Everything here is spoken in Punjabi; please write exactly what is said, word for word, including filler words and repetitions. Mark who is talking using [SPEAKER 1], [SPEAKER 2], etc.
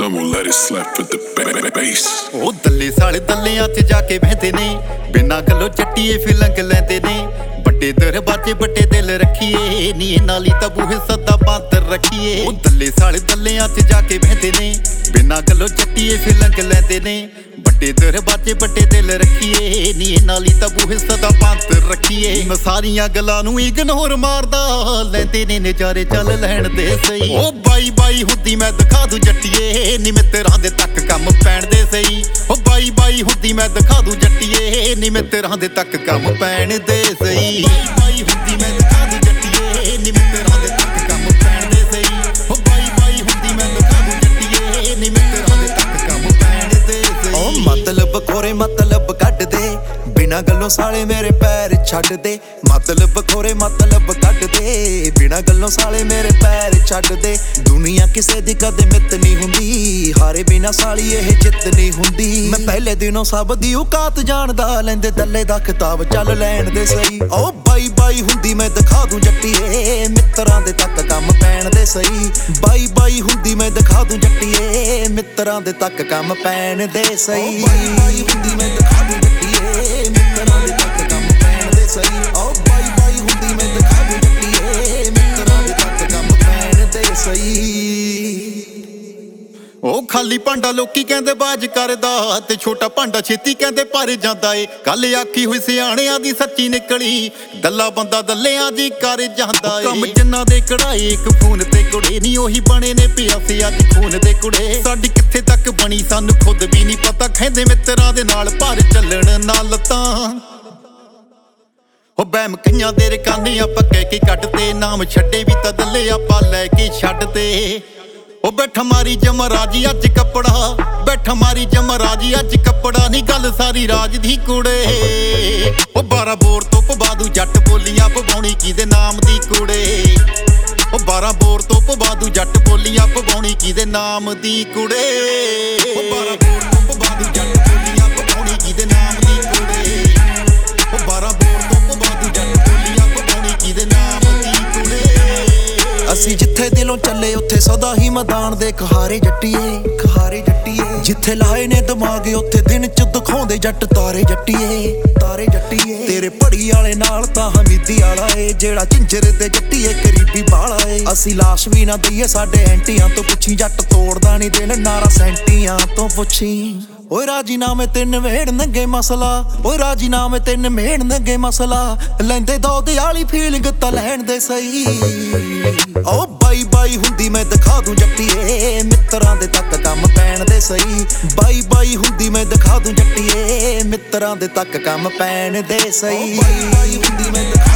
[SPEAKER 1] I won't let it slap with the ba- bass.
[SPEAKER 2] ਉਹ ਦੱਲੇ ਸਾਲੇ ਦੱਲਿਆਂ 'ਚ ਜਾ ਕੇ ਬਹਿੰਦੇ ਨੇ, ਬਿਨਾਂ ਗੱਲੋਂ ਚੱਟੀਏ ਫਿਲੰਗ ਲੈਂਦੇ ਨੇ। ਵੱਡੇ ਦਰਵਾਜ਼ੇ ਵੱਡੇ ਦਿਲ ਰੱਖੀਏ, ਨੀ ਇਹਨਾਂ ਲਈ ਤਾਂ ਬੂਹੇ ਸਦਾ ਬੰਦ ਰੱਖੀਏ। ਉਹ ਦੱਲੇ ਸਾਲੇ ਦੱਲਿਆਂ 'ਚ ਜਾ ਕੇ ਬਹਿੰਦੇ ਨੇ, ਬਿਨਾਂ ਗੱਲੋਂ ਚੱਟੀਏ ਫਿਲੰਗ ਲੈਂਦੇ ਨੇ। ਵੱਡੇ ਦਰਵਾਜ਼ੇ ਵੱਡੇ ਦਿਲ ਰੱਖੀਏ, ਨੀ ਇਹਨਾਂ ਲਈ ਤਾਂ ਬੂਹੇ ਸਦਾ ਬੰਦ ਰੱਖੀਏ। ਮੈਂ ਸਾਰੀਆਂ ਗੱਲਾਂ ਨੂੰ ਇਗਨੋਰ ਮਾਰਦਾ, ਲੈਂਦੇ ਨੇ ਨਜ਼ਾਰੇ ਚੱਲ ਲੈਣ ਦੇ ਸਹੀ। ਉਹ ਬਾਈ ਬਾਈ ਹੁੰਦੀ ਮੈਂ ਦਿਖਾ ਦੂੰ ਜੱਟੀਏ, ਨੀ ਮਿੱਤਰਾਂ ਦੇ ਤੱਕ ਕੰਮ ਪੈਣ ਦੇ ਸਹੀ। ਉਹ ਬਾਈ ਬਾਈ ਹੁੰਦੀ ਮੈਂ ਦਿਖਾ ਦੂੰ ਜੱਟੀਏ, ਨੀ ਮਿੱਤਰਾਂ ਦੇ ਤੱਕ ਕੰਮ ਪੈਣ ਦੇ ਸਹੀ। ਬਾਈ ਬਾਈ ਹੁੰਦੀ ਮੈਂ ਦਿਖਾ ਦੂੰ ਜੱਟੀਏ, ਨੀ ਮਿੱਤਰਾਂ ਦੇ ਤੱਕ ਕੰਮ ਪੈਣ ਦੇ ਸਹੀ। ਉਹ ਬਾਈ ਬਾਈ ਹੁੰਦੀ ਮੈਂ ਦਿਖਾ ਦੂੰ ਜੱਟੀਏ, ਨੀ ਮਿੱਤਰਾਂ ਦੇ ਤੱਕ ਕੰਮ ਪੈਣ ਦੇ ਸਹੀ। ਉਹ ਮਤਲਬ ਖੋਰੇ ਮਤਲਬ ਕੱਢ ਦੇ, ਬਿਨਾਂ ਗੱਲੋਂ ਸਾਲੇ ਮੇਰੇ ਪੈਰ ਛੱਡ ਦੇ। ਮਤਲਬ ਖੋਰੇ ਮਤਲਬ ਕੱਢ ਦੇ, ਬਿਨਾਂ ਗੱਲੋਂ ਸਾਲੇ ਮੇਰੇ ਪੈਰ ਛੱਡ ਦੇ। ਦੁਨੀਆ ਕਿਸੇ ਦੀ ਕਦੇ ਮਿੱਤ ਨਹੀਂ ਹੁੰਦੀ, ਹਾਰੇ ਬਿਨਾਂ ਸਾਲੀ ਇਹ ਜਿੱਤ ਨਹੀਂ ਹੁੰਦੀ। ਮੈਂ ਪਹਿਲੇ ਦਿਨੋਂ ਸਭ ਦੀ ਔਕਾਤ ਜਾਣਦਾ, ਲੈਂਦੇ ਦੱਲੇ ਦਾ ਖਿਤਾਬ ਚੱਲ ਲੈਣ ਦੇ ਸਹੀ। ਉਹ ਬਾਈ ਬਾਈ ਹੁੰਦੀ ਮੈਂ ਦਿਖਾ ਦੂੰ ਜੱਟੀਏ, ਮਿੱਤਰਾਂ ਦੇ ਤੱਕ ਕੰਮ ਪੈਣ ਦੇ ਸਹੀ। ਬਾਈ ਬਾਈ ਹੁੰਦੀ ਮੈਂ ਦਿਖਾ ਦੂੰ ਜੱਟੀਏ, ਮਿੱਤਰਾਂ ਦੇ ਤੱਕ ਕੰਮ ਪੈਣ ਦੇ ਸਹੀ। ਬਾਈ ਬਾਈ ਹੁੰਦੀ ਮੈਂ ਦਿਖਾ ਦੂੰ ਜੱਟੀਏ, ਮਿੱਤਰਾਂ ਦੇ ਤੱਕ ਕੰਮ ਪੈਣ ਦੇ ਸਹੀ। ਉਹ ਬਾਈ ਬਾਈ ਹੁੰਦੀ ਮੈਂ ਦਿਖਾ ਦੂੰ ਜੱਟੀਏ, ਮਿੱਤਰਾਂ ਦੇ ਤੱਕ ਕੰਮ ਪੈਣ ਦੇ ਸਹੀ। ਉਹ ਖਾਲੀ ਭਾਂਡਾ ਲੋਕੀ ਕਹਿੰਦੇ ਬਾਜ ਕਰਦਾ, ਤੇ ਛੋਟਾ ਭਾਂਡਾ ਛੇਤੀ ਕਹਿੰਦੇ ਭਰ ਜਾਂਦਾ ਏ। ਗੱਲ ਆਖੀ ਹੋਈ ਸਿਆਣਿਆਂ ਦੀ ਸੱਚੀ ਨਿਕਲੀ, ਦੱਲਾ ਬੰਦਾ ਦੱਲਿਆਂ ਦੀ ਕਰ ਜਾਂਦਾ ਏ। ਕੰਮ ਜਿੰਨਾ ਦੇ ਕਢਾਏ ਇੱਕ ਫੋਨ ਤੇ ਕੁੜੇ, ਨੀ ਉਹੀ ਬਣੇ ਨੇ ਪਿਆਸੇ ਅੱਜ ਖੂਨ ਦੇ ਕੁੜੇ। ਸਾਡੀ ਕਿੱਥੇ ਤੱਕ ਬਣੀ ਸਾਨੂੰ ਖੁਦ ਵੀ ਨਹੀਂ ਪਤਾ, ਕਹਿੰਦੇ ਮਿੱਤਰਾਂ ਦੇ ਨਾਲ ਭਰ ਚੱਲਣ ਨਾਲ ਤਾਂ। ਉਹ ਬੈਮ ਕਈਆਂ ਦੇ ਰਕਾਨੇ ਆਪਾਂ ਕਹਿ ਕੇ ਕੱਢਦੇ, ਨਾਮ ਛੱਡੇ ਵੀ ਤਾਂ ਦੱਲੇ ਆਪਾਂ ਲੈ ਕੇ ਛੱਡਦੇ। ਉਹ ਬੈਠਾ ਮਾਰੀ ਜਮਰਾਜੀ ਅੱਜ ਕੱਪੜਾ, ਬੈਠਾ ਮਾਰੀ ਜਮਰਾਜੀ ਅੱਜ ਕੱਪੜਾ, ਨੀ ਗੱਲ ਸਾਰੀ ਰਾਜ ਦੀ ਕੁੜੇ। ਉਹ ਬਾਰਾਂ ਬੋਰ ਤੋਂ ਪਵਾ ਦੂ ਜੱਟ ਬੋਲੀਆਂ ਪਵਾਉਣੀ ਕਿਹਦੇ ਨਾਮ ਦੀ ਕੁੜੇ। ਉਹ ਬਾਰਾਂ ਬੋਰ ਤੋਂ ਪਵਾ ਦੂ ਜੱਟ ਬੋਲੀਆਂ ਪਵਾਉਣੀ ਕਿਹਦੇ ਨਾਮ ਦੀ ਕੁੜੇ। ਉਹ ਬਾਰਾਂ ਬੋਰ ਤੋਂ ਪਵਾ ਦੂ ਜੱਟ ਬੋਲੀਆਂ ਪਵਾਉਣੀ ਕਿਹਦੇ ਨਾਮ ਦੀ ਕੁੜੇ। ਉਹ ਬਾਰਾਂ ਬੋਰ ਤੋਂ ਪਵਾ ਦੂ ਜੱਟ ਬੋਲੀਆਂ ਪਵਾਉਣੀ ਕਿਹਦੇ ਨਾਮ ਦੀ ਕੁੜੇ। ਅਸੀਂ ਜਿੱਥੇ ਦਿਲੋਂ ਚੱਲੇ ਉੱਥੇ ਸਦਾ ਹੀ ਮੈਦਾਨ ਦੇ ਖਹਾਰੇ ਜੱਟੀਏ, ਖਹਾਰੇ ਜੱਟੀਏ। ਜਿੱਥੇ ਲਾਏ ਨੇ ਦਿਮਾਗ ਉੱਥੇ ਦਿਨ ਚ ਦਿਖਾਉਂਦੇ ਜੱਟ ਤਾਰੇ ਜੱਟੀਏ, ਤਾਰੇ ਜੱਟੀਏ। ਤੇਰੇ ਪੜੀ ਵਾਲੇ ਨਾਲ ਤਾਂ ਹਮੀਦੀ ਵਾਲਾ ਏ, ਜਿਹੜਾ ਝਿੰਜਰ ਦੇ ਜੱਟੀਏ ਕਰੀਬੀ ਬਾਲਾ ਏ। ਅਸੀਂ ਲਾਸ਼ ਵੀ ਨਾ ਦਈਏ ਸਾਡੇ ਐਂਟੀਆਂ ਤੋਂ ਪੁੱਛੀ, ਜੱਟ ਤੋੜਦਾ ਨਹੀਂ ਦਿਲ ਨਾਰਾ ਸੈਂਟੀਆਂ ਤੋਂ ਪੁੱਛੀ। ਓਏ ਰਾਜੀਨਾਮੇ ਤੇ ਨਿਬੇੜਨਗੇ ਮਸਲਾ, ਓਏ ਰਾਜੀਨਾਮੇ ਤੇ ਨਿਬੇੜਨਗੇ ਮਸਲਾ, ਲੈਂਦੇ ਦੁੱਧ ਵਾਲੀ ਫੀਲਿੰਗ ਤਾਂ ਲੈਣ ਦੇ ਸਹੀ। ਓ ਬਾਈ ਬਾਈ ਹੁੰਦੀ ਮੈਂ ਦਿਖਾ ਦੂੰ ਜੱਟੀਏ, ਮਿੱਤਰਾਂ ਦੇ ਤੱਕ ਕੰਮ ਪੈਣ ਦੇ ਸਹੀ। ਬਾਈ ਬਾਈ ਹੁੰਦੀ ਮੈਂ ਦਿਖਾ ਦੂੰ ਜੱਟੀਏ, ਮਿੱਤਰਾਂ ਦੇ ਤੱਕ ਕੰਮ ਪੈਣ ਦੇ ਸਹੀ। ਬਾਈ ਬਾਈ ਹੁੰਦੀ ਮੈਂ